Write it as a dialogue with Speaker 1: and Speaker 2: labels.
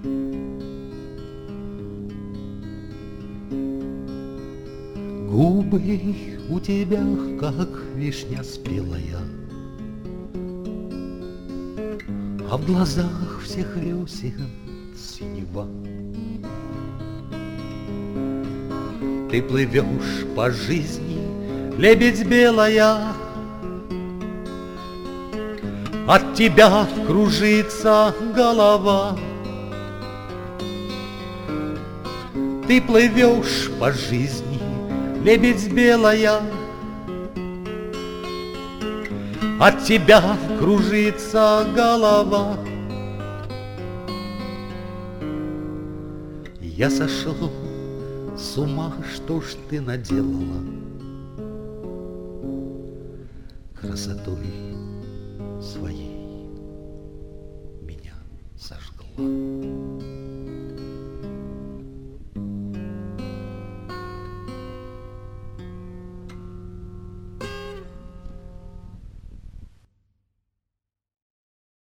Speaker 1: Губы у тебя, как вишня спелая, а в глазах всех весен синева. Ты плывешь по жизни, лебедь белая, от тебя кружится голова. Ты плывешь по жизни, лебедь белая, от тебя кружится голова. Я сошел с ума, что ж ты наделала красотой своей меня сожгла.